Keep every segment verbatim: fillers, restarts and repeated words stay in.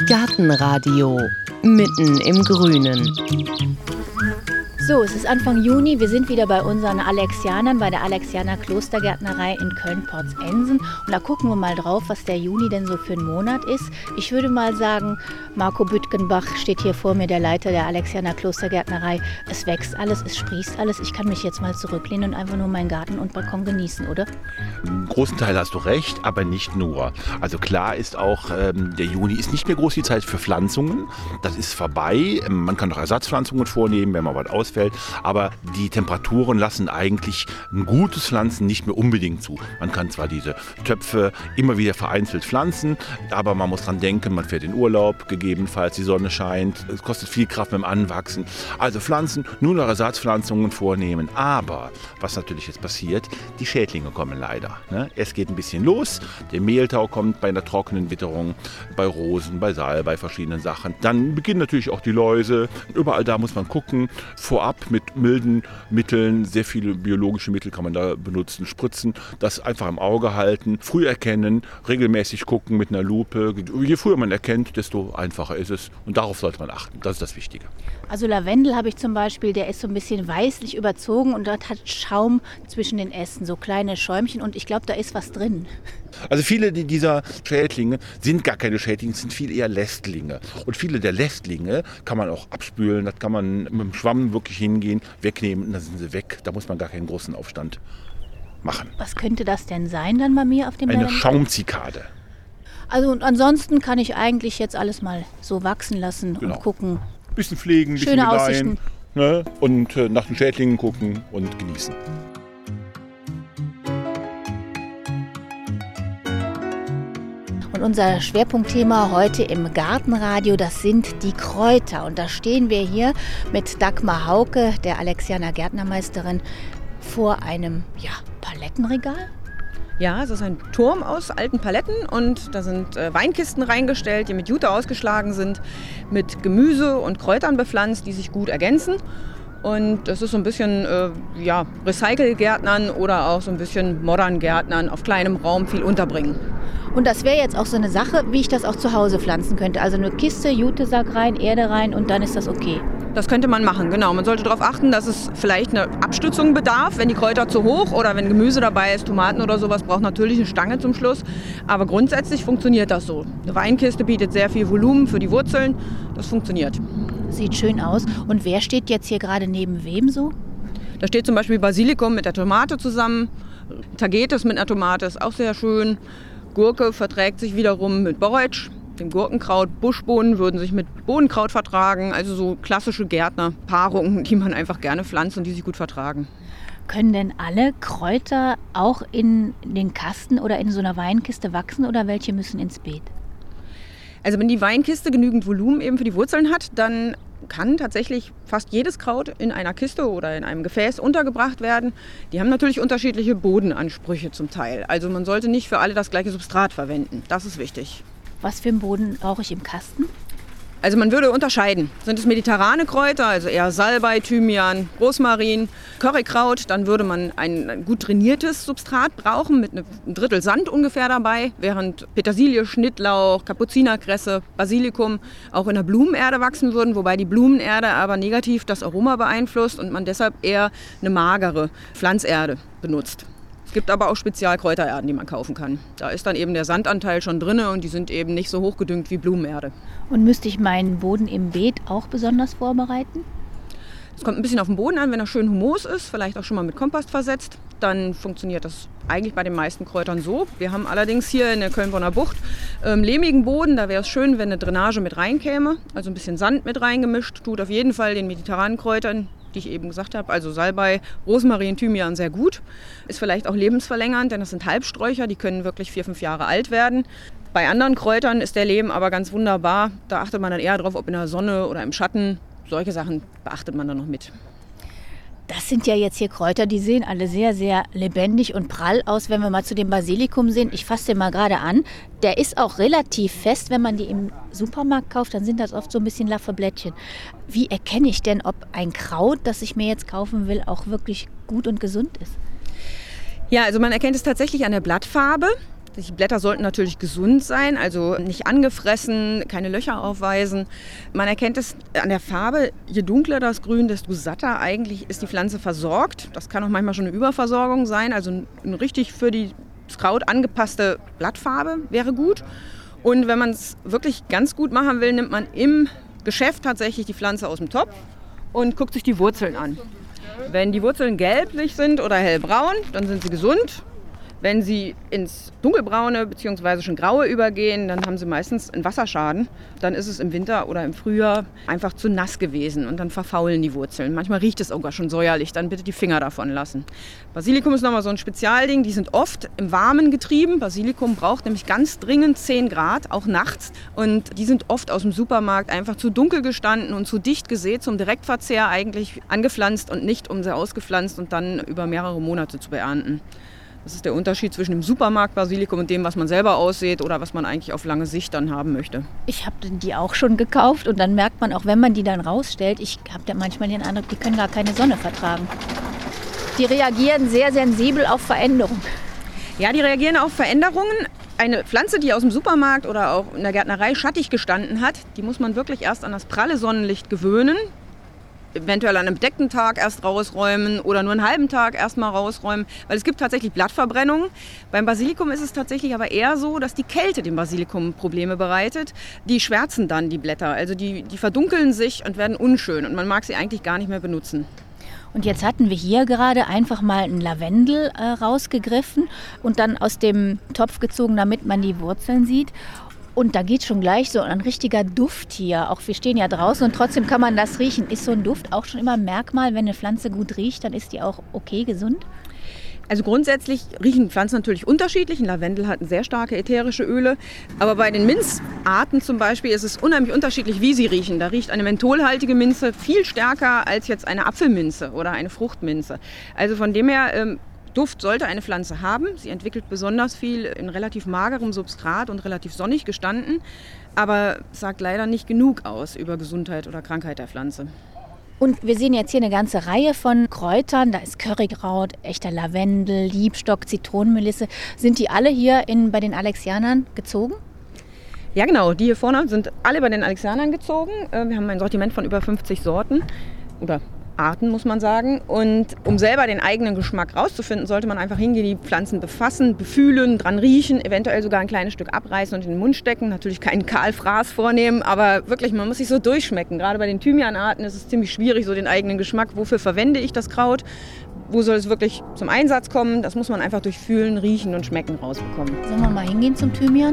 Gartenradio mitten im Grünen. So, es ist Anfang Juni. Wir sind wieder bei unseren Alexianern, bei der Alexianer Klostergärtnerei in Köln-Porzensen. Und da gucken wir mal drauf, was der Juni denn so für ein Monat ist. Ich würde mal sagen, Marco Büttgenbach steht hier vor mir, der Leiter der Alexianer Klostergärtnerei. Es wächst alles, es sprießt alles. Ich kann mich jetzt mal zurücklehnen und einfach nur meinen Garten und Balkon genießen, oder? Im großen Teil hast du recht, aber nicht nur. Also klar ist auch, ähm, der Juni ist nicht mehr groß die Zeit für Pflanzungen. Das ist vorbei. Man kann noch Ersatzpflanzungen vornehmen, wenn man was ausfällt. Aber die Temperaturen lassen eigentlich ein gutes Pflanzen nicht mehr unbedingt zu. Man kann zwar diese Töpfe immer wieder vereinzelt pflanzen, aber man muss dran denken, man fährt in Urlaub, gegebenenfalls die Sonne scheint. Es kostet viel Kraft beim Anwachsen. Also Pflanzen, nur noch Ersatzpflanzungen vornehmen. Aber was natürlich jetzt passiert, die Schädlinge kommen leider. Ne? Es geht ein bisschen los. Der Mehltau kommt bei einer trockenen Witterung, bei Rosen, bei Salbei, bei verschiedenen Sachen. Dann beginnen natürlich auch die Läuse. Überall da muss man gucken. Vorab mit milden Mitteln, sehr viele biologische Mittel kann man da benutzen, spritzen, das einfach im Auge halten, früh erkennen, regelmäßig gucken mit einer Lupe. Je früher man erkennt, desto einfacher ist es und darauf sollte man achten. Das ist das Wichtige. Also Lavendel habe ich zum Beispiel, der ist so ein bisschen weißlich überzogen und dort hat Schaum zwischen den Ästen, so kleine Schäumchen und ich glaube, da ist was drin. Also viele dieser Schädlinge sind gar keine Schädlinge, sind viel eher Lästlinge. Und viele der Lästlinge kann man auch abspülen, das kann man mit dem Schwamm wirklich hingehen, wegnehmen und dann sind sie weg. Da muss man gar keinen großen Aufstand machen. Was könnte das denn sein dann bei mir auf dem Eine Lavendel? Schaumzikade. Also und ansonsten kann ich eigentlich jetzt alles mal so wachsen lassen Genau. und gucken. Ein bisschen pflegen, ein bisschen Schöne gedeihen, Aussichten. ne? Und äh, nach den Schädlingen gucken und genießen. Und unser Schwerpunktthema heute im Gartenradio, das sind die Kräuter. Und da stehen wir hier mit Dagmar Hauke, der Alexianer Gärtnermeisterin, vor einem ja, Palettenregal. Ja, es ist ein Turm aus alten Paletten und da sind äh, Weinkisten reingestellt, die mit Jute ausgeschlagen sind, mit Gemüse und Kräutern bepflanzt, die sich gut ergänzen. Und das ist so ein bisschen äh, ja, Recycle-Gärtnern oder auch so ein bisschen modern Gärtnern auf kleinem Raum viel unterbringen. Und das wäre jetzt auch so eine Sache, wie ich das auch zu Hause pflanzen könnte. Also eine Kiste, Jutesack rein, Erde rein und dann ist das okay. Das könnte man machen, genau. Man sollte darauf achten, dass es vielleicht eine Abstützung bedarf, wenn die Kräuter zu hoch oder wenn Gemüse dabei ist, Tomaten oder sowas, braucht natürlich eine Stange zum Schluss. Aber grundsätzlich funktioniert das so. Eine Weinkiste bietet sehr viel Volumen für die Wurzeln. Das funktioniert. Sieht schön aus. Und wer steht jetzt hier gerade neben wem so? Da steht zum Beispiel Basilikum mit der Tomate zusammen. Tagetes mit einer Tomate ist auch sehr schön. Gurke verträgt sich wiederum mit Borretsch, dem Gurkenkraut. Buschbohnen würden sich mit Bohnenkraut vertragen. Also so klassische Gärtnerpaarungen, die man einfach gerne pflanzt und die sich gut vertragen. Können denn alle Kräuter auch in den Kasten oder in so einer Weinkiste wachsen oder welche müssen ins Beet? Also wenn die Weinkiste genügend Volumen eben für die Wurzeln hat, dann kann tatsächlich fast jedes Kraut in einer Kiste oder in einem Gefäß untergebracht werden. Die haben natürlich unterschiedliche Bodenansprüche zum Teil. Also man sollte nicht für alle das gleiche Substrat verwenden. Das ist wichtig. Was für einen Boden brauche ich im Kasten? Also man würde unterscheiden. Sind es mediterrane Kräuter, also eher Salbei, Thymian, Rosmarin, Currykraut, dann würde man ein gut trainiertes Substrat brauchen mit einem Drittel Sand ungefähr dabei, während Petersilie, Schnittlauch, Kapuzinerkresse, Basilikum auch in der Blumenerde wachsen würden, wobei die Blumenerde aber negativ das Aroma beeinflusst und man deshalb eher eine magere Pflanzerde benutzt. Es gibt aber auch Spezialkräutererden, die man kaufen kann. Da ist dann eben der Sandanteil schon drin und die sind eben nicht so hochgedüngt wie Blumenerde. Und müsste ich meinen Boden im Beet auch besonders vorbereiten? Es kommt ein bisschen auf den Boden an, wenn er schön humus ist, vielleicht auch schon mal mit Kompost versetzt, dann funktioniert das eigentlich bei den meisten Kräutern so. Wir haben allerdings hier in der Köln-Bonner Bucht ähm, lehmigen Boden, da wäre es schön, wenn eine Drainage mit reinkäme, also ein bisschen Sand mit reingemischt, tut auf jeden Fall den mediterranen Kräutern, die ich eben gesagt habe, also Salbei, Rosmarin, Thymian sehr gut. Ist vielleicht auch lebensverlängernd, denn das sind Halbsträucher, die können wirklich vier, fünf Jahre alt werden. Bei anderen Kräutern ist der Lehm aber ganz wunderbar. Da achtet man dann eher drauf, ob in der Sonne oder im Schatten. Solche Sachen beachtet man dann noch mit. Das sind ja jetzt hier Kräuter, die sehen alle sehr, sehr lebendig und prall aus. Wenn wir mal zu dem Basilikum sehen, ich fasse den mal gerade an, der ist auch relativ fest. Wenn man die im Supermarkt kauft, dann sind das oft so ein bisschen laffe Blättchen. Wie erkenne ich denn, ob ein Kraut, das ich mir jetzt kaufen will, auch wirklich gut und gesund ist? Ja, also man erkennt es tatsächlich an der Blattfarbe. Die Blätter sollten natürlich gesund sein, also nicht angefressen, keine Löcher aufweisen. Man erkennt es an der Farbe, je dunkler das Grün, desto satter eigentlich ist die Pflanze versorgt. Das kann auch manchmal schon eine Überversorgung sein, also eine richtig für die das Kraut angepasste Blattfarbe wäre gut. Und wenn man es wirklich ganz gut machen will, nimmt man im Geschäft tatsächlich die Pflanze aus dem Topf und guckt sich die Wurzeln an. Wenn die Wurzeln gelblich sind oder hellbraun, dann sind sie gesund. Wenn sie ins Dunkelbraune bzw. schon Graue übergehen, dann haben sie meistens einen Wasserschaden. Dann ist es im Winter oder im Frühjahr einfach zu nass gewesen und dann verfaulen die Wurzeln. Manchmal riecht es sogar schon säuerlich, dann bitte die Finger davon lassen. Basilikum ist nochmal so ein Spezialding, die sind oft im Warmen getrieben. Basilikum braucht nämlich ganz dringend zehn Grad, auch nachts. Und die sind oft aus dem Supermarkt einfach zu dunkel gestanden und zu dicht gesät zum Direktverzehr eigentlich angepflanzt und nicht um sie ausgepflanzt und dann über mehrere Monate zu beernten. Das ist der Unterschied zwischen dem Supermarkt-Basilikum und dem, was man selber aussät oder was man eigentlich auf lange Sicht dann haben möchte. Ich habe die auch schon gekauft und dann merkt man auch, wenn man die dann rausstellt, ich habe da manchmal den Eindruck, die können gar keine Sonne vertragen. Die reagieren sehr sensibel auf Veränderungen. Ja, die reagieren auf Veränderungen. Eine Pflanze, die aus dem Supermarkt oder auch in der Gärtnerei schattig gestanden hat, die muss man wirklich erst an das pralle Sonnenlicht gewöhnen. Eventuell an einem bedeckten Tag erst rausräumen oder nur einen halben Tag erst mal rausräumen, weil es gibt tatsächlich Blattverbrennungen. Beim Basilikum ist es tatsächlich aber eher so, dass die Kälte dem Basilikum Probleme bereitet. Die schwärzen dann die Blätter, also die, die verdunkeln sich und werden unschön und man mag sie eigentlich gar nicht mehr benutzen. Und jetzt hatten wir hier gerade einfach mal einen Lavendel äh, rausgegriffen und dann aus dem Topf gezogen, damit man die Wurzeln sieht. Und da geht schon gleich so ein richtiger Duft hier. Auch wir stehen ja draußen und trotzdem kann man das riechen. Ist so ein Duft auch schon immer ein Merkmal, wenn eine Pflanze gut riecht, dann ist die auch okay, gesund? Also grundsätzlich riechen Pflanzen natürlich unterschiedlich. Ein Lavendel hat sehr starke ätherische Öle. Aber bei den Minzarten zum Beispiel ist es unheimlich unterschiedlich, wie sie riechen. Da riecht eine mentholhaltige Minze viel stärker als jetzt eine Apfelminze oder eine Fruchtminze. Also von dem her, ähm, Duft sollte eine Pflanze haben. Sie entwickelt besonders viel in relativ magerem Substrat und relativ sonnig gestanden. Aber sagt leider nicht genug aus über Gesundheit oder Krankheit der Pflanze. Und wir sehen jetzt hier eine ganze Reihe von Kräutern. Da ist Currykraut, echter Lavendel, Liebstock, Zitronenmelisse. Sind die alle hier in, bei den Alexianern gezogen? Ja genau, die hier vorne sind alle bei den Alexianern gezogen. Wir haben ein Sortiment von über fünfzig Sorten oder Arten, muss man sagen. Und um selber den eigenen Geschmack rauszufinden, sollte man einfach hingehen, die Pflanzen befassen, befühlen, dran riechen, eventuell sogar ein kleines Stück abreißen und in den Mund stecken. Natürlich keinen Kahlfraß vornehmen, aber wirklich, man muss sich so durchschmecken. Gerade bei den Thymianarten ist es ziemlich schwierig, so den eigenen Geschmack. Wofür verwende ich das Kraut? Wo soll es wirklich zum Einsatz kommen? Das muss man einfach durch Fühlen, Riechen und Schmecken rausbekommen. Sollen wir mal hingehen zum Thymian?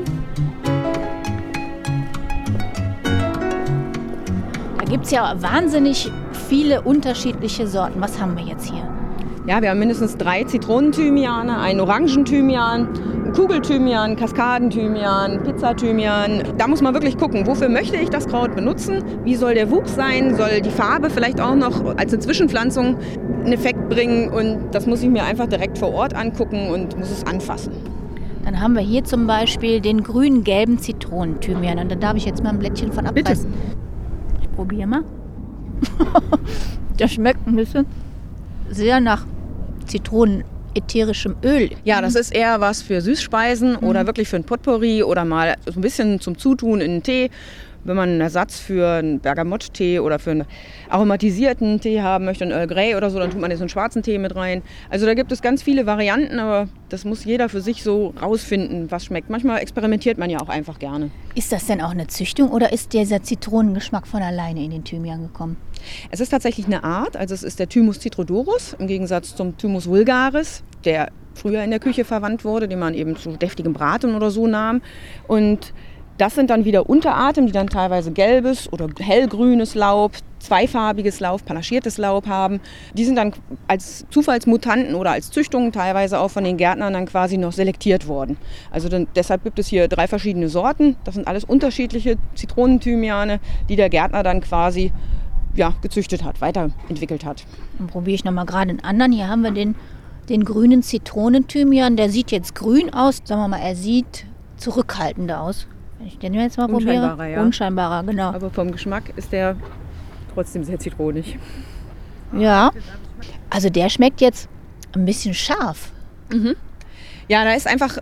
Da gibt es ja wahnsinnig viele unterschiedliche Sorten. Was haben wir jetzt hier? Ja, wir haben mindestens drei Zitronenthymiane, einen Orangenthymian, einen Kugelthymian, Kaskadenthymian, Pizzathymian. Da muss man wirklich gucken, wofür möchte ich das Kraut benutzen? Wie soll der Wuchs sein? Soll die Farbe vielleicht auch noch als eine Zwischenpflanzung einen Effekt bringen? Und das muss ich mir einfach direkt vor Ort angucken und muss es anfassen. Dann haben wir hier zum Beispiel den grün-gelben Zitronenthymian. Und da darf ich jetzt mal ein Blättchen von abreißen. Bitte. Ich probiere mal. Der schmeckt ein bisschen sehr nach Zitronen-ätherischem Öl. Ja, das ist eher was für Süßspeisen mhm. oder wirklich für ein Potpourri oder mal so ein bisschen zum Zutun in einen Tee. Wenn man einen Ersatz für einen Bergamott-Tee oder für einen aromatisierten Tee haben möchte, einen Earl Grey oder so, dann tut man jetzt einen schwarzen Tee mit rein. Also da gibt es ganz viele Varianten, aber das muss jeder für sich so rausfinden, was schmeckt. Manchmal experimentiert man ja auch einfach gerne. Ist das denn auch eine Züchtung oder ist dieser Zitronengeschmack von alleine in den Thymian gekommen? Es ist tatsächlich eine Art, also es ist der Thymus citrodorus im Gegensatz zum Thymus vulgaris, der früher in der Küche verwandt wurde, den man eben zu deftigem Braten oder so nahm. Und das sind dann wieder Unterarten, die dann teilweise gelbes oder hellgrünes Laub, zweifarbiges Laub, panaschiertes Laub haben. Die sind dann als Zufallsmutanten oder als Züchtungen teilweise auch von den Gärtnern dann quasi noch selektiert worden. Also dann, deshalb gibt es hier drei verschiedene Sorten. Das sind alles unterschiedliche Zitronenthymiane, die der Gärtner dann quasi ja, gezüchtet hat, weiterentwickelt hat. Dann probiere ich nochmal gerade einen anderen. Hier haben wir den, den grünen Zitronenthymian. Der sieht jetzt grün aus. Sagen wir mal, er sieht zurückhaltender aus. Wenn ich den jetzt mal probiere. Unscheinbarer, ja. Unscheinbarer, genau. Aber vom Geschmack ist der trotzdem sehr zitronig. Ja, also der schmeckt jetzt ein bisschen scharf. Mhm. Ja, da ist einfach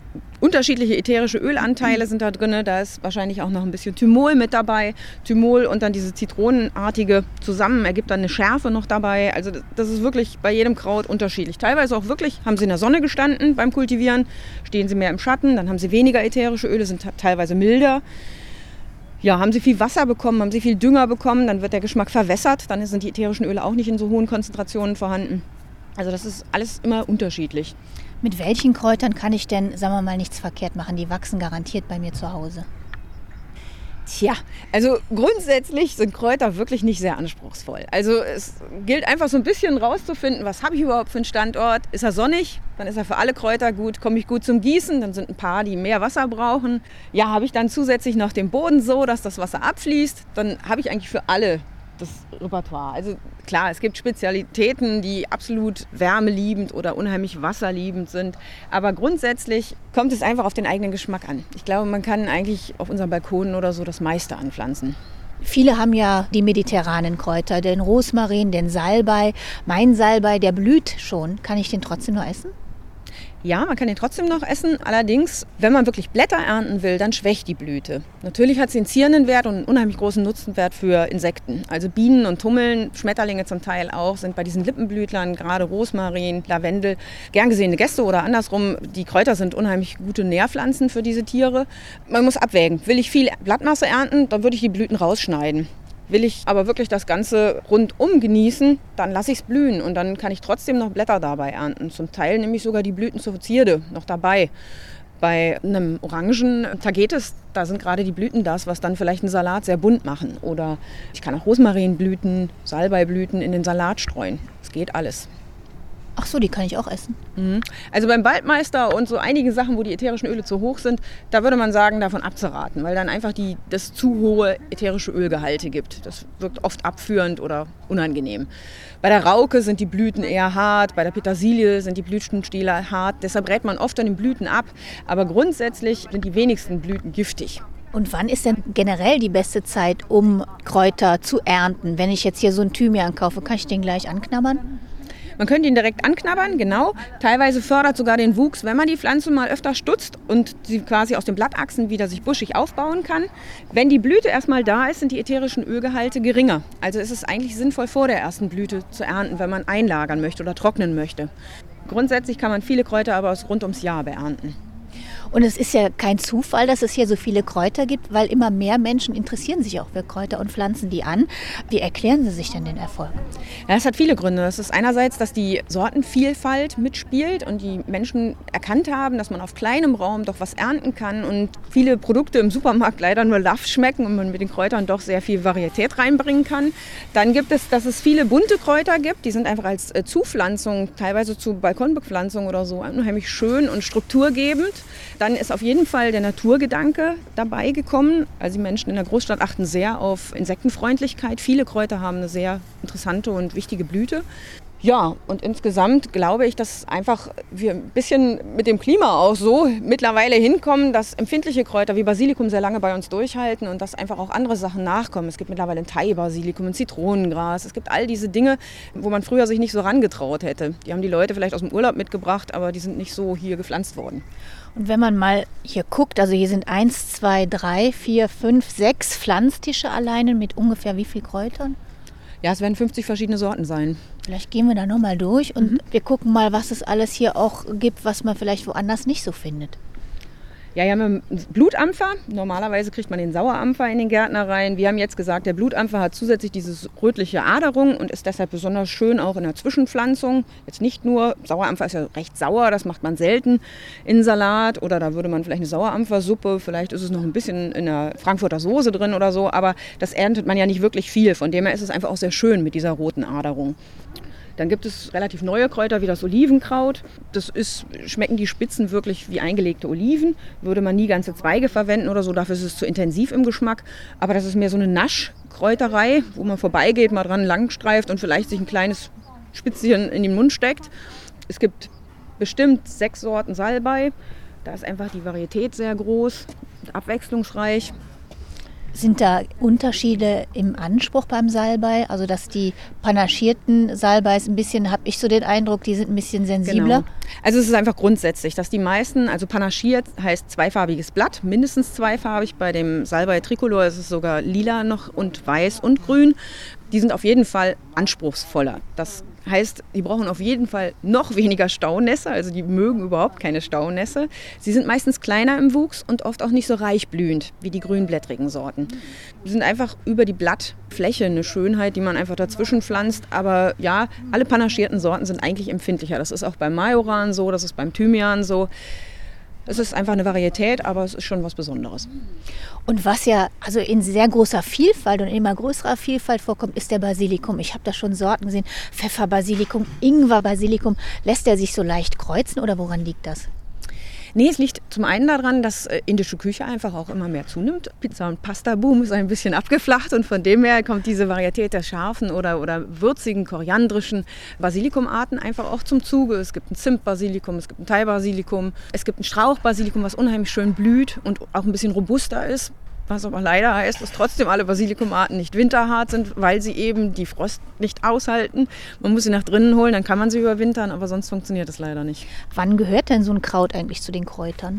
Unterschiedliche ätherische Ölanteile sind da drin. Da ist wahrscheinlich auch noch ein bisschen Thymol mit dabei. Thymol und dann diese zitronenartige zusammen ergibt dann eine Schärfe noch dabei. Also das ist wirklich bei jedem Kraut unterschiedlich. Teilweise auch wirklich, haben sie in der Sonne gestanden beim Kultivieren, stehen sie mehr im Schatten, dann haben sie weniger ätherische Öle, sind teilweise milder. Ja, haben sie viel Wasser bekommen, haben sie viel Dünger bekommen, dann wird der Geschmack verwässert, dann sind die ätherischen Öle auch nicht in so hohen Konzentrationen vorhanden. Also das ist alles immer unterschiedlich. Mit welchen Kräutern kann ich denn, sagen wir mal, nichts verkehrt machen? Die wachsen garantiert bei mir zu Hause. Tja, also grundsätzlich sind Kräuter wirklich nicht sehr anspruchsvoll. Also es gilt einfach so ein bisschen rauszufinden, was habe ich überhaupt für einen Standort. Ist er sonnig? Dann ist er für alle Kräuter gut. Komme ich gut zum Gießen? Dann sind ein paar, die mehr Wasser brauchen. Ja, habe ich dann zusätzlich noch den Boden so, dass das Wasser abfließt? Dann habe ich eigentlich für alle das Repertoire. Also klar, es gibt Spezialitäten, die absolut wärmeliebend oder unheimlich wasserliebend sind. Aber grundsätzlich kommt es einfach auf den eigenen Geschmack an. Ich glaube, man kann eigentlich auf unseren Balkonen oder so das meiste anpflanzen. Viele haben ja die mediterranen Kräuter, den Rosmarin, den Salbei. Mein Salbei, der blüht schon. Kann ich den trotzdem nur essen? Ja, man kann den trotzdem noch essen. Allerdings, wenn man wirklich Blätter ernten will, dann schwächt die Blüte. Natürlich hat sie einen zierenden Wert und einen unheimlich großen Nutzenwert für Insekten. Also Bienen und Hummeln, Schmetterlinge zum Teil auch, sind bei diesen Lippenblütlern, gerade Rosmarin, Lavendel, gern gesehene Gäste oder andersrum. Die Kräuter sind unheimlich gute Nährpflanzen für diese Tiere. Man muss abwägen. Will ich viel Blattmasse ernten, dann würde ich die Blüten rausschneiden. Will ich aber wirklich das Ganze rundum genießen, dann lasse ich es blühen und dann kann ich trotzdem noch Blätter dabei ernten. Zum Teil nehme ich sogar die Blüten zur Zierde noch dabei. Bei einem orangen Tagetes, da sind gerade die Blüten das, was dann vielleicht einen Salat sehr bunt machen. Oder ich kann auch Rosmarinblüten, Salbeiblüten in den Salat streuen. Es geht alles. Ach so, die kann ich auch essen. Mhm. Also beim Waldmeister und so einige Sachen, wo die ätherischen Öle zu hoch sind, da würde man sagen, davon abzuraten, weil dann einfach die, das zu hohe ätherische Ölgehalte gibt. Das wirkt oft abführend oder unangenehm. Bei der Rauke sind die Blüten eher hart, bei der Petersilie sind die Blütenstiele hart. Deshalb rät man oft an den Blüten ab, aber grundsätzlich sind die wenigsten Blüten giftig. Und wann ist denn generell die beste Zeit, um Kräuter zu ernten? Wenn ich jetzt hier so einen Thymian kaufe, kann ich den gleich anknabbern? Man könnte ihn direkt anknabbern, genau. Teilweise fördert sogar den Wuchs, wenn man die Pflanze mal öfter stutzt und sie quasi aus den Blattachsen wieder sich buschig aufbauen kann. Wenn die Blüte erstmal da ist, sind die ätherischen Ölgehalte geringer. Also ist es eigentlich sinnvoll, vor der ersten Blüte zu ernten, wenn man einlagern möchte oder trocknen möchte. Grundsätzlich kann man viele Kräuter aber rund ums Jahr beernten. Und es ist ja kein Zufall, dass es hier so viele Kräuter gibt, weil immer mehr Menschen interessieren sich auch für Kräuter und pflanzen die an. Wie erklären Sie sich denn den Erfolg? Ja, das hat viele Gründe. Das ist einerseits, dass die Sortenvielfalt mitspielt und die Menschen erkannt haben, dass man auf kleinem Raum doch was ernten kann und viele Produkte im Supermarkt leider nur Laff schmecken und man mit den Kräutern doch sehr viel Varietät reinbringen kann. Dann gibt es, dass es viele bunte Kräuter gibt, die sind einfach als Zupflanzung, teilweise zu Balkonbepflanzung oder so, unheimlich schön und strukturgebend. Dann ist auf jeden Fall der Naturgedanke dabei gekommen. Also die Menschen in der Großstadt achten sehr auf Insektenfreundlichkeit. Viele Kräuter haben eine sehr interessante und wichtige Blüte. Ja, und insgesamt glaube ich, dass einfach wir ein bisschen mit dem Klima auch so mittlerweile hinkommen, dass empfindliche Kräuter wie Basilikum sehr lange bei uns durchhalten und dass einfach auch andere Sachen nachkommen. Es gibt mittlerweile ein Thai-Basilikum, ein Zitronengras. Es gibt all diese Dinge, wo man früher sich nicht so rangetraut hätte. Die haben die Leute vielleicht aus dem Urlaub mitgebracht, aber die sind nicht so hier gepflanzt worden. Und wenn man mal hier guckt, also hier sind eins, zwei, drei, vier, fünf, sechs Pflanztische alleine mit ungefähr wie viel Kräutern? Ja, es werden fünfzig verschiedene Sorten sein. Vielleicht gehen wir da nochmal durch und Mhm. wir gucken mal, was es alles hier auch gibt, was man vielleicht woanders nicht so findet. Ja, wir haben einen Blutampfer. Normalerweise kriegt man den Sauerampfer in den Gärtnereien. Wir haben jetzt gesagt, der Blutampfer hat zusätzlich diese rötliche Aderung und ist deshalb besonders schön auch in der Zwischenpflanzung. Jetzt nicht nur, Sauerampfer ist ja recht sauer, das macht man selten in Salat oder da würde man vielleicht eine Sauerampfersuppe, vielleicht ist es noch ein bisschen in der Frankfurter Soße drin oder so, aber das erntet man ja nicht wirklich viel. Von dem her ist es einfach auch sehr schön mit dieser roten Aderung. Dann gibt es relativ neue Kräuter wie das Olivenkraut. Das ist, schmecken die Spitzen wirklich wie eingelegte Oliven. Würde man nie ganze Zweige verwenden oder so, dafür ist es zu intensiv im Geschmack. Aber das ist mehr so eine Naschkräuterei, wo man vorbeigeht, mal dran langstreift und vielleicht sich ein kleines Spitzchen in den Mund steckt. Es gibt bestimmt sechs Sorten Salbei. Da ist einfach die Varietät sehr groß und abwechslungsreich. Sind da Unterschiede im Anspruch beim Salbei? Also dass die panaschierten Salbeis ein bisschen, habe ich so den Eindruck, die sind ein bisschen sensibler? Genau. Also es ist einfach grundsätzlich, dass die meisten, also panaschiert heißt zweifarbiges Blatt, mindestens zweifarbig. Bei dem Salbei Tricolor ist es sogar lila noch und weiß und grün. Die sind auf jeden Fall anspruchsvoller. Das heißt, die brauchen auf jeden Fall noch weniger Staunässe, also die mögen überhaupt keine Staunässe. Sie sind meistens kleiner im Wuchs und oft auch nicht so reich blühend wie die grünblättrigen Sorten. Sie sind einfach über die Blattfläche eine Schönheit, die man einfach dazwischen pflanzt. Aber ja, alle panaschierten Sorten sind eigentlich empfindlicher. Das ist auch beim Majoran so, das ist beim Thymian so. Es ist einfach eine Varietät, aber es ist schon was Besonderes. Und was ja also in sehr großer Vielfalt und immer größerer Vielfalt vorkommt, ist der Basilikum. Ich habe da schon Sorten gesehen, Pfefferbasilikum, Ingwerbasilikum. Lässt der sich so leicht kreuzen oder woran liegt das? Nee, es liegt zum einen daran, dass indische Küche einfach auch immer mehr zunimmt. Pizza- und Pasta-Boom ist ein bisschen abgeflacht und von dem her kommt diese Varietät der scharfen oder, oder würzigen, koriandrischen Basilikumarten einfach auch zum Zuge. Es gibt ein Zimtbasilikum, es gibt ein Thai-Basilikum, es gibt ein Strauchbasilikum, was unheimlich schön blüht und auch ein bisschen robuster ist. Was aber leider heißt, dass trotzdem alle Basilikumarten nicht winterhart sind, weil sie eben die Frost nicht aushalten. Man muss sie nach drinnen holen, dann kann man sie überwintern, aber sonst funktioniert das leider nicht. Wann gehört denn so ein Kraut eigentlich zu den Kräutern?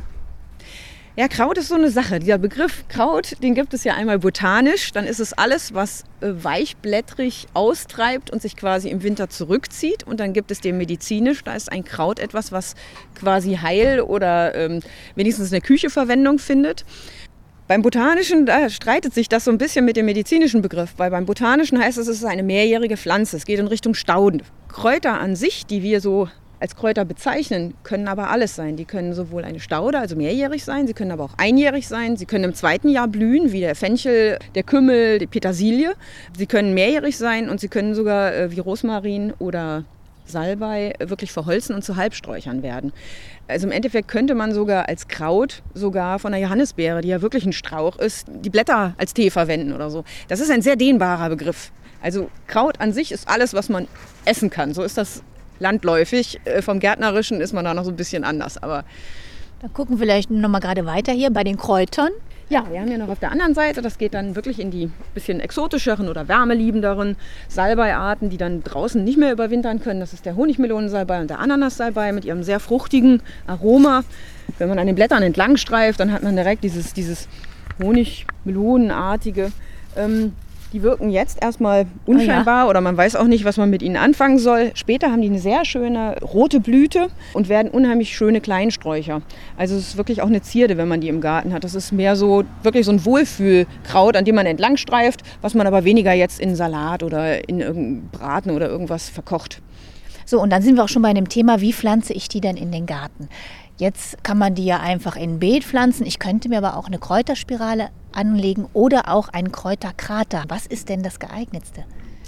Ja, Kraut ist so eine Sache. Dieser Begriff Kraut, den gibt es ja einmal botanisch. Dann ist es alles, was äh, weichblättrig austreibt und sich quasi im Winter zurückzieht. Und dann gibt es den medizinisch. Da ist ein Kraut etwas, was quasi heil oder ähm, wenigstens in der Küche Verwendung findet. Beim Botanischen, da streitet sich das so ein bisschen mit dem medizinischen Begriff, weil beim Botanischen heißt es, es ist eine mehrjährige Pflanze. Es geht in Richtung Stauden. Kräuter an sich, die wir so als Kräuter bezeichnen, können aber alles sein. Die können sowohl eine Staude, also mehrjährig sein, sie können aber auch einjährig sein. Sie können im zweiten Jahr blühen, wie der Fenchel, der Kümmel, die Petersilie. Sie können mehrjährig sein und sie können sogar äh, wie Rosmarin oder Salbei wirklich verholzen und zu Halbsträuchern werden. Also im Endeffekt könnte man sogar als Kraut sogar von der Johannisbeere, die ja wirklich ein Strauch ist, die Blätter als Tee verwenden oder so. Das ist ein sehr dehnbarer Begriff. Also Kraut an sich ist alles, was man essen kann. So ist das landläufig. Vom Gärtnerischen ist man da noch so ein bisschen anders. Aber dann gucken wir vielleicht noch mal gerade weiter hier bei den Kräutern. Ja, wir haben ja noch auf der anderen Seite, das geht dann wirklich in die bisschen exotischeren oder wärmeliebenderen Salbeiarten, die dann draußen nicht mehr überwintern können. Das ist der Honigmelonensalbei und der Ananassalbei mit ihrem sehr fruchtigen Aroma. Wenn man an den Blättern entlang streift, dann hat man direkt dieses, dieses Honigmelonenartige. Ähm, Die wirken jetzt erstmal unscheinbar, oh ja, oder man weiß auch nicht, was man mit ihnen anfangen soll. Später haben die eine sehr schöne rote Blüte und werden unheimlich schöne Kleinsträucher. Also es ist wirklich auch eine Zierde, wenn man die im Garten hat. Das ist mehr so wirklich so ein Wohlfühlkraut, an dem man entlang streift, was man aber weniger jetzt in Salat oder in irgendeinem Braten oder irgendwas verkocht. So, und dann sind wir auch schon bei dem Thema, wie pflanze ich die denn in den Garten? Jetzt kann man die ja einfach in ein Beet pflanzen. Ich könnte mir aber auch eine Kräuterspirale anlegen oder auch einen Kräuterkrater. Was ist denn das geeignetste?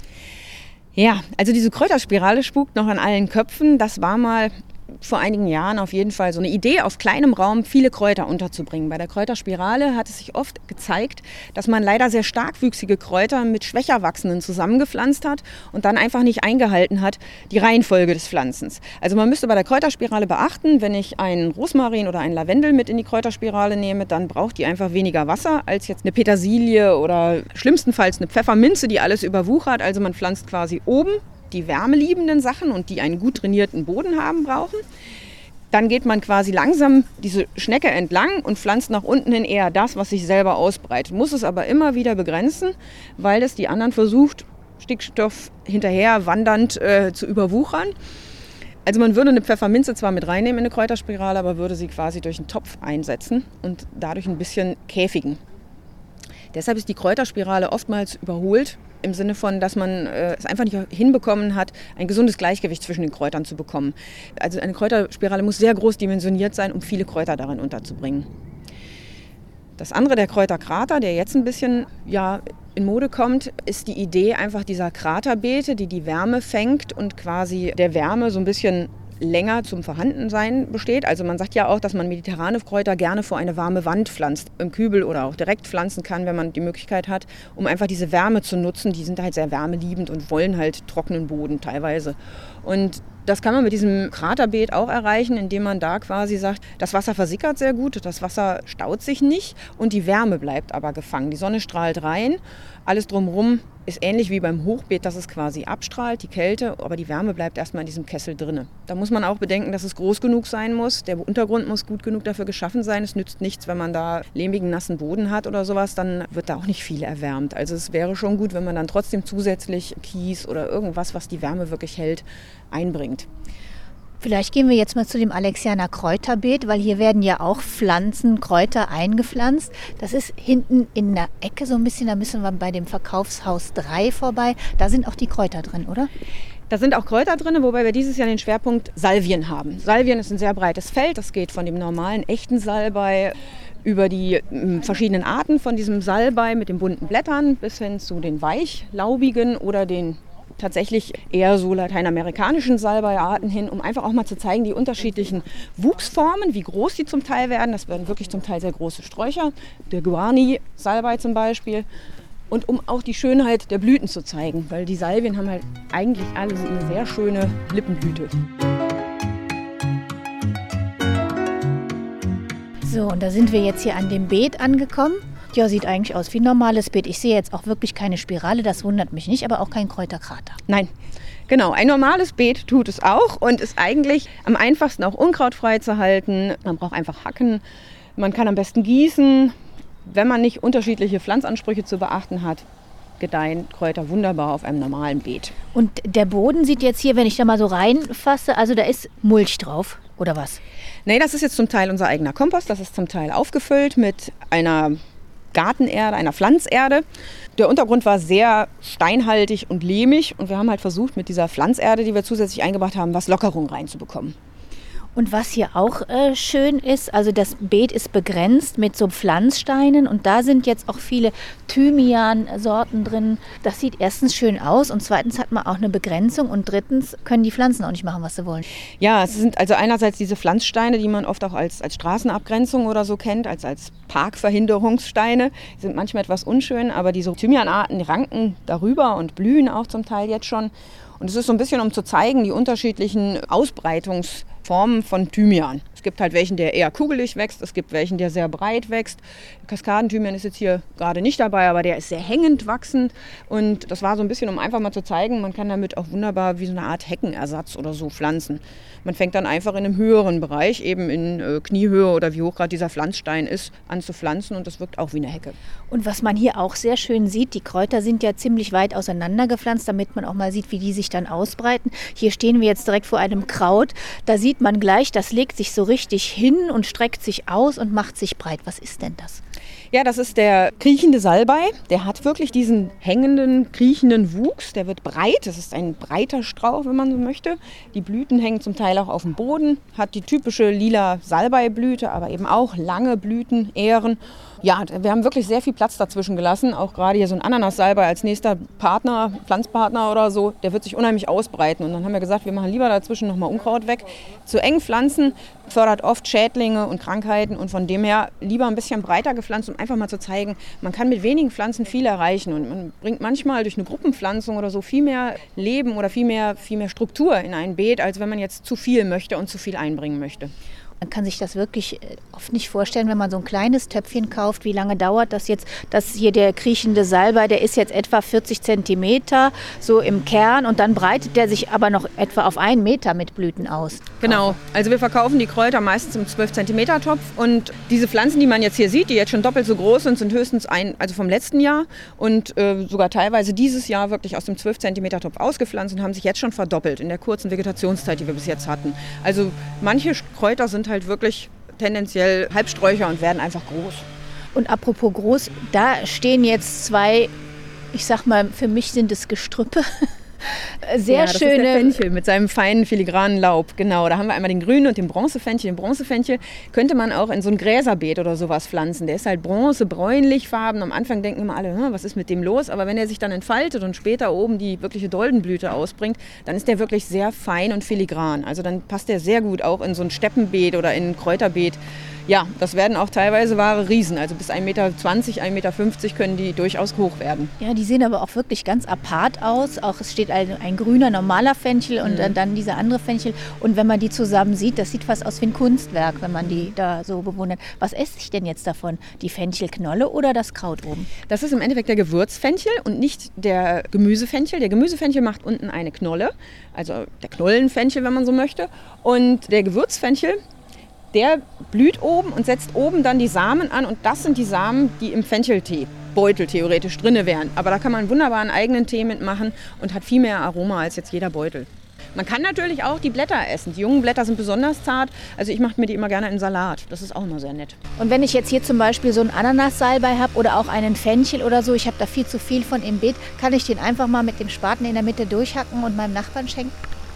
Ja, also diese Kräuterspirale spukt noch an allen Köpfen. Das war mal vor einigen Jahren auf jeden Fall so eine Idee, auf kleinem Raum viele Kräuter unterzubringen. Bei der Kräuterspirale hat es sich oft gezeigt, dass man leider sehr starkwüchsige Kräuter mit schwächer wachsenden zusammengepflanzt hat und dann einfach nicht eingehalten hat, die Reihenfolge des Pflanzens. Also man müsste bei der Kräuterspirale beachten, wenn ich einen Rosmarin oder einen Lavendel mit in die Kräuterspirale nehme, dann braucht die einfach weniger Wasser als jetzt eine Petersilie oder schlimmstenfalls eine Pfefferminze, die alles überwuchert. Also man pflanzt quasi oben die wärmeliebenden Sachen und die einen gut trainierten Boden haben brauchen. Dann geht man quasi langsam diese Schnecke entlang und pflanzt nach unten hin eher das, was sich selber ausbreitet. Muss es aber immer wieder begrenzen, weil es die anderen versucht, Stickstoff hinterher wandernd äh, zu überwuchern. Also man würde eine Pfefferminze zwar mit reinnehmen in eine Kräuterspirale, aber würde sie quasi durch einen Topf einsetzen und dadurch ein bisschen käfigen. Deshalb ist die Kräuterspirale oftmals überholt, im Sinne von, dass man äh, es einfach nicht hinbekommen hat, ein gesundes Gleichgewicht zwischen den Kräutern zu bekommen. Also eine Kräuterspirale muss sehr groß dimensioniert sein, um viele Kräuter darin unterzubringen. Das andere, der Kräuterkrater, der jetzt ein bisschen ja, in Mode kommt, ist die Idee einfach dieser Kraterbeete, die die Wärme fängt und quasi der Wärme so ein bisschen länger zum Vorhandensein besteht. Also man sagt ja auch, dass man mediterrane Kräuter gerne vor eine warme Wand pflanzt, im Kübel oder auch direkt pflanzen kann, wenn man die Möglichkeit hat, um einfach diese Wärme zu nutzen. Die sind halt sehr wärmeliebend und wollen halt trockenen Boden teilweise. Und Das kann man mit diesem Kraterbeet auch erreichen, indem man da quasi sagt, das Wasser versickert sehr gut, das Wasser staut sich nicht und die Wärme bleibt aber gefangen. Die Sonne strahlt rein, alles drumherum ist ähnlich wie beim Hochbeet, dass es quasi abstrahlt, die Kälte, aber die Wärme bleibt erstmal in diesem Kessel drinne. Da muss man auch bedenken, dass es groß genug sein muss, der Untergrund muss gut genug dafür geschaffen sein. Es nützt nichts, wenn man da lehmigen, nassen Boden hat oder sowas, dann wird da auch nicht viel erwärmt. Also es wäre schon gut, wenn man dann trotzdem zusätzlich Kies oder irgendwas, was die Wärme wirklich hält, einbringt. Vielleicht gehen wir jetzt mal zu dem Alexianer Kräuterbeet, weil hier werden ja auch Pflanzen, Kräuter eingepflanzt. Das ist hinten in der Ecke so ein bisschen, da müssen wir bei dem Verkaufshaus drei vorbei. Da sind auch die Kräuter drin, oder? Da sind auch Kräuter drin, wobei wir dieses Jahr den Schwerpunkt Salvien haben. Salvien ist ein sehr breites Feld, das geht von dem normalen, echten Salbei über die äh, verschiedenen Arten von diesem Salbei mit den bunten Blättern bis hin zu den weichlaubigen oder den tatsächlich eher so lateinamerikanischen Salbeiarten hin, um einfach auch mal zu zeigen, die unterschiedlichen Wuchsformen, wie groß die zum Teil werden. Das werden wirklich zum Teil sehr große Sträucher, der Guarni-Salbei zum Beispiel. Und um auch die Schönheit der Blüten zu zeigen, weil die Salvien haben halt eigentlich alle so eine sehr schöne Lippenblüte. So, und da sind wir jetzt hier an dem Beet angekommen. Ja, sieht eigentlich aus wie ein normales Beet. Ich sehe jetzt auch wirklich keine Spirale, das wundert mich nicht, aber auch kein Kräuterkrater. Nein, genau, ein normales Beet tut es auch und ist eigentlich am einfachsten auch unkrautfrei zu halten. Man braucht einfach Hacken, man kann am besten gießen. Wenn man nicht unterschiedliche Pflanzansprüche zu beachten hat, gedeihen Kräuter wunderbar auf einem normalen Beet. Und der Boden sieht jetzt hier, wenn ich da mal so reinfasse, also da ist Mulch drauf, oder was? Nee, das ist jetzt zum Teil unser eigener Kompost, das ist zum Teil aufgefüllt mit einer Gartenerde, einer Pflanzerde. Der Untergrund war sehr steinhaltig und lehmig und wir haben halt versucht, mit dieser Pflanzerde, die wir zusätzlich eingebracht haben, was Lockerung reinzubekommen. Und was hier auch äh, schön ist, also das Beet ist begrenzt mit so Pflanzsteinen und da sind jetzt auch viele Thymian-Sorten drin. Das sieht erstens schön aus und zweitens hat man auch eine Begrenzung und drittens können die Pflanzen auch nicht machen, was sie wollen. Ja, es sind also einerseits diese Pflanzsteine, die man oft auch als, als Straßenabgrenzung oder so kennt, als, als Parkverhinderungssteine. Die sind manchmal etwas unschön, aber diese Thymianarten ranken darüber und blühen auch zum Teil jetzt schon. Und es ist so ein bisschen, um zu zeigen, die unterschiedlichen Ausbreitungsformen von Thymian. Es gibt halt welchen, der eher kugelig wächst, es gibt welchen, der sehr breit wächst. Kaskadenthymian ist jetzt hier gerade nicht dabei, aber der ist sehr hängend wachsend. Und das war so ein bisschen, um einfach mal zu zeigen, man kann damit auch wunderbar wie so eine Art Heckenersatz oder so pflanzen. Man fängt dann einfach in einem höheren Bereich, eben in äh, Kniehöhe oder wie hoch gerade dieser Pflanzstein ist, an zu pflanzen und das wirkt auch wie eine Hecke. Und was man hier auch sehr schön sieht, die Kräuter sind ja ziemlich weit auseinander gepflanzt, damit man auch mal sieht, wie die sich dann ausbreiten. Hier stehen wir jetzt direkt vor einem Kraut, da sieht man gleich, das legt sich so richtig hin und streckt sich aus und macht sich breit. Was ist denn das? Ja, das ist der kriechende Salbei. Der hat wirklich diesen hängenden, kriechenden Wuchs. Der wird breit. Das ist ein breiter Strauch, wenn man so möchte. Die Blüten hängen zum Teil auch auf dem Boden. Hat die typische lila Salbeiblüte, aber eben auch lange Blütenähren. Ja, wir haben wirklich sehr viel Platz dazwischen gelassen. Auch gerade hier so ein Ananas-Salbei als nächster Partner, Pflanzpartner oder so, der wird sich unheimlich ausbreiten. Und dann haben wir gesagt, wir machen lieber dazwischen nochmal Unkraut weg. Zu eng pflanzen fördert oft Schädlinge und Krankheiten. Und von dem her lieber ein bisschen breiter gepflanzt, um einfach mal zu zeigen, man kann mit wenigen Pflanzen viel erreichen. Und man bringt manchmal durch eine Gruppenpflanzung oder so viel mehr Leben oder viel mehr, viel mehr Struktur in ein Beet, als wenn man jetzt zu viel möchte und zu viel einbringen möchte. Man kann sich das wirklich oft nicht vorstellen, wenn man so ein kleines Töpfchen kauft. Wie lange dauert das jetzt? Das hier der kriechende Salbei, der ist jetzt etwa vierzig Zentimeter so im Kern und dann breitet der sich aber noch etwa auf einen Meter mit Blüten aus. Genau, also wir verkaufen die Kräuter meistens im zwölf Zentimeter Topf und diese Pflanzen, die man jetzt hier sieht, die jetzt schon doppelt so groß sind, sind höchstens ein, also vom letzten Jahr und äh, sogar teilweise dieses Jahr wirklich aus dem zwölf Zentimeter Topf ausgepflanzt und haben sich jetzt schon verdoppelt in der kurzen Vegetationszeit, die wir bis jetzt hatten. Also manche Kräuter sind halt wirklich tendenziell Halbsträucher und werden einfach groß. Und apropos groß, da stehen jetzt zwei, ich sag mal, für mich sind es Gestrüppe. Sehr ja, das schöne. Ist der Fenchel mit seinem feinen filigranen Laub. Genau, da haben wir einmal den grünen und den Bronzefenchel. Den Bronzefenchel könnte man auch in so ein Gräserbeet oder sowas pflanzen. Der ist halt bronze, bräunlichfarben. Am Anfang denken immer alle, was ist mit dem los? Aber wenn er sich dann entfaltet und später oben die wirkliche Doldenblüte ausbringt, dann ist der wirklich sehr fein und filigran. Also dann passt der sehr gut auch in so ein Steppenbeet oder in ein Kräuterbeet. Ja, das werden auch teilweise wahre Riesen. Also bis ein Meter zwanzig, ein Meter fünfzig können die durchaus hoch werden. Ja, die sehen aber auch wirklich ganz apart aus. Auch es steht ein, ein grüner, normaler Fenchel und mhm. dann dieser andere Fenchel. Und wenn man die zusammen sieht, das sieht fast aus wie ein Kunstwerk, wenn man die da so bewundert. Was esse ich denn jetzt davon? Die Fenchelknolle oder das Kraut oben? Das ist im Endeffekt der Gewürzfenchel und nicht der Gemüsefenchel. Der Gemüsefenchel macht unten eine Knolle, also der Knollenfenchel, wenn man so möchte. Und der Gewürzfenchel, der blüht oben und setzt oben dann die Samen an. Und das sind die Samen, die im Fenchelteebeutel theoretisch drin wären. Aber da kann man wunderbar einen eigenen Tee mitmachen und hat viel mehr Aroma als jetzt jeder Beutel. Man kann natürlich auch die Blätter essen. Die jungen Blätter sind besonders zart. Also ich mache mir die immer gerne in Salat. Das ist auch immer sehr nett. Und wenn ich jetzt hier zum Beispiel so einen Ananassalbei habe oder auch einen Fenchel oder so, ich habe da viel zu viel von im Beet, kann ich den einfach mal mit dem Spaten in der Mitte durchhacken und meinem Nachbarn schenken?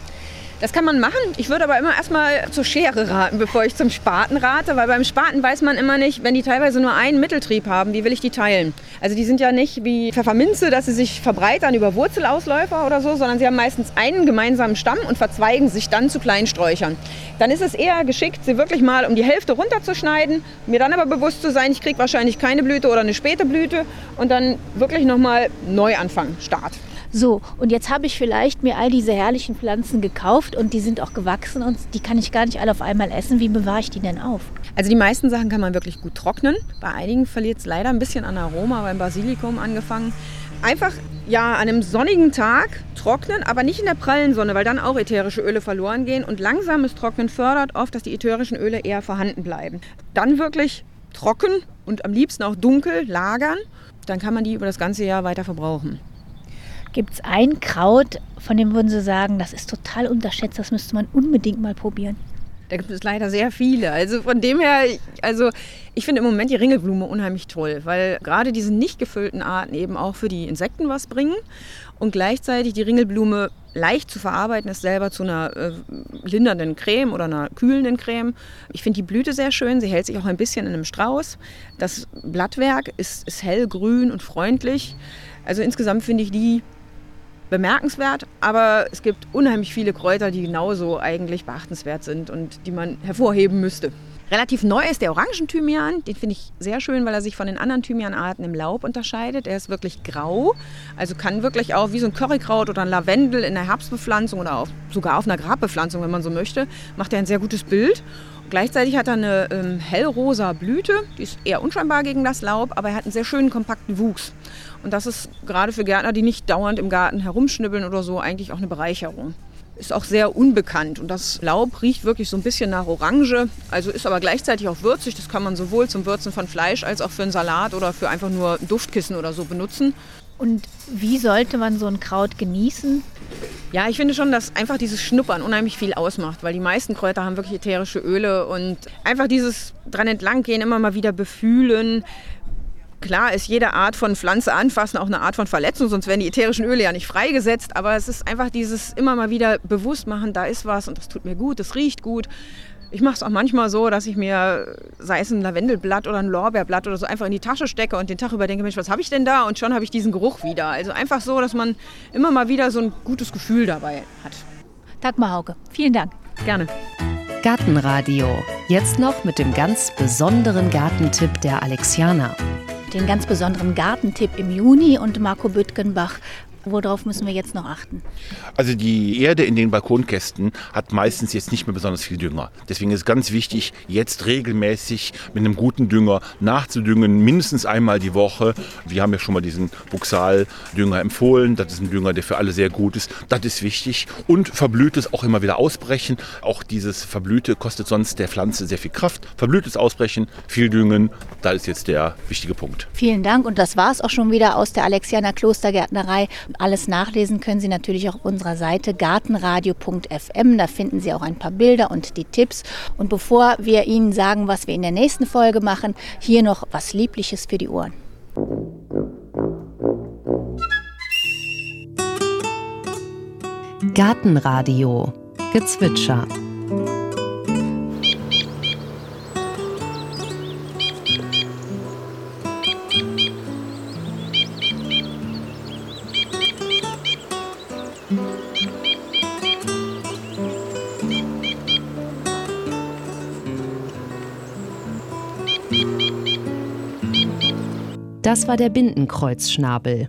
Das kann man machen. Ich würde aber immer erstmal zur Schere raten, bevor ich zum Spaten rate, weil beim Spaten weiß man immer nicht, wenn die teilweise nur einen Mitteltrieb haben, wie will ich die teilen? Also die sind ja nicht wie Pfefferminze, dass sie sich verbreitern über Wurzelausläufer oder so, sondern sie haben meistens einen gemeinsamen Stamm und verzweigen sich dann zu kleinen Sträuchern. Dann ist es eher geschickt, sie wirklich mal um die Hälfte runterzuschneiden, mir dann aber bewusst zu sein, ich kriege wahrscheinlich keine Blüte oder eine späte Blüte und dann wirklich nochmal neu anfangen, Start. So, und jetzt habe ich vielleicht mir all diese herrlichen Pflanzen gekauft und die sind auch gewachsen und die kann ich gar nicht alle auf einmal essen. Wie bewahre ich die denn auf? Also die meisten Sachen kann man wirklich gut trocknen. Bei einigen verliert es leider ein bisschen an Aroma, beim Basilikum angefangen. Einfach ja, an einem sonnigen Tag trocknen, aber nicht in der prallen Sonne, weil dann auch ätherische Öle verloren gehen. Und langsames Trocknen fördert oft, dass die ätherischen Öle eher vorhanden bleiben. Dann wirklich trocken und am liebsten auch dunkel lagern. Dann kann man die über das ganze Jahr weiter verbrauchen. Gibt es ein Kraut, von dem würden Sie sagen, das ist total unterschätzt, das müsste man unbedingt mal probieren? Da gibt es leider sehr viele. Also von dem her, also ich finde im Moment die Ringelblume unheimlich toll, weil gerade diese nicht gefüllten Arten eben auch für die Insekten was bringen und gleichzeitig die Ringelblume leicht zu verarbeiten ist selber zu einer äh, lindernden Creme oder einer kühlenden Creme. Ich finde die Blüte sehr schön, sie hält sich auch ein bisschen in einem Strauß. Das Blattwerk ist, ist hellgrün und freundlich. Also insgesamt finde ich die bemerkenswert, aber es gibt unheimlich viele Kräuter, die genauso eigentlich beachtenswert sind und die man hervorheben müsste. Relativ neu ist der Orangenthymian, den finde ich sehr schön, weil er sich von den anderen Thymianarten im Laub unterscheidet. Er ist wirklich grau, also kann wirklich auch wie so ein Currykraut oder ein Lavendel in der Herbstbepflanzung oder auf, sogar auf einer Grabbepflanzung, wenn man so möchte, macht er ein sehr gutes Bild. Gleichzeitig hat er eine ähm, hellrosa Blüte, die ist eher unscheinbar gegen das Laub, aber er hat einen sehr schönen kompakten Wuchs. Und das ist gerade für Gärtner, die nicht dauernd im Garten herumschnibbeln oder so, eigentlich auch eine Bereicherung. Ist auch sehr unbekannt und das Laub riecht wirklich so ein bisschen nach Orange, also ist aber gleichzeitig auch würzig. Das kann man sowohl zum Würzen von Fleisch als auch für einen Salat oder für einfach nur Duftkissen oder so benutzen. Und wie sollte man so ein Kraut genießen? Ja, ich finde schon, dass einfach dieses Schnuppern unheimlich viel ausmacht, weil die meisten Kräuter haben wirklich ätherische Öle und einfach dieses dran entlanggehen, immer mal wieder befühlen. Klar ist jede Art von Pflanze anfassen auch eine Art von Verletzung, sonst werden die ätherischen Öle ja nicht freigesetzt. Aber es ist einfach dieses immer mal wieder bewusst machen, da ist was und das tut mir gut, das riecht gut. Ich mache es auch manchmal so, dass ich mir, sei es ein Lavendelblatt oder ein Lorbeerblatt oder so, einfach in die Tasche stecke und den Tag über denke, Mensch, was habe ich denn da? Und schon habe ich diesen Geruch wieder. Also einfach so, dass man immer mal wieder so ein gutes Gefühl dabei hat. Dagmar Hauke, vielen Dank. Gerne. Gartenradio. Jetzt noch mit dem ganz besonderen Gartentipp der Alexianer. Den ganz besonderen Gartentipp im Juni und Marco Büttgenbach. Worauf müssen wir jetzt noch achten? Also die Erde in den Balkonkästen hat meistens jetzt nicht mehr besonders viel Dünger. Deswegen ist es ganz wichtig, jetzt regelmäßig mit einem guten Dünger nachzudüngen, mindestens einmal die Woche. Wir haben ja schon mal diesen Buxal-Dünger empfohlen. Das ist ein Dünger, der für alle sehr gut ist. Das ist wichtig. Und Verblühtes auch immer wieder ausbrechen. Auch dieses Verblühte kostet sonst der Pflanze sehr viel Kraft. Verblühtes ausbrechen, viel düngen, das ist jetzt der wichtige Punkt. Vielen Dank und das war es auch schon wieder aus der Alexianer Klostergärtnerei. Alles nachlesen können Sie natürlich auch auf unserer Seite gartenradio punkt f m. Da finden Sie auch ein paar Bilder und die Tipps. Und bevor wir Ihnen sagen, was wir in der nächsten Folge machen, hier noch was Liebliches für die Ohren. Gartenradio. Gezwitscher. Das war der Bindenkreuzschnabel.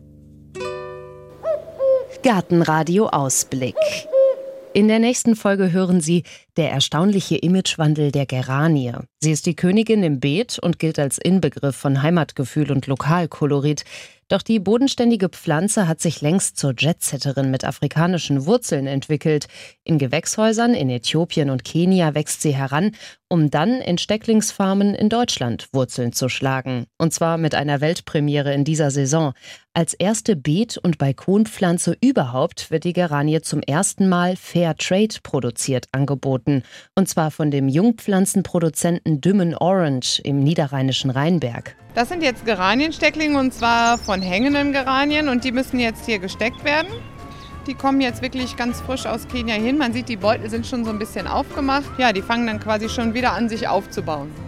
Gartenradio Ausblick. In der nächsten Folge hören Sie der erstaunliche Imagewandel der Geranie. Sie ist die Königin im Beet und gilt als Inbegriff von Heimatgefühl und Lokalkolorit. Doch die bodenständige Pflanze hat sich längst zur Jetsetterin mit afrikanischen Wurzeln entwickelt. In Gewächshäusern in Äthiopien und Kenia wächst sie heran, um dann in Stecklingsfarmen in Deutschland Wurzeln zu schlagen. Und zwar mit einer Weltpremiere in dieser Saison. Als erste Beet- und Balkonpflanze überhaupt wird die Geranie zum ersten Mal Fair Trade produziert angeboten. Und zwar von dem Jungpflanzenproduzenten Dümmen Orange im niederrheinischen Rheinberg. Das sind jetzt Geranienstecklinge und zwar von hängenden Geranien und die müssen jetzt hier gesteckt werden. Die kommen jetzt wirklich ganz frisch aus Kenia hin. Man sieht, die Beutel sind schon so ein bisschen aufgemacht. Ja, die fangen dann quasi schon wieder an, sich aufzubauen.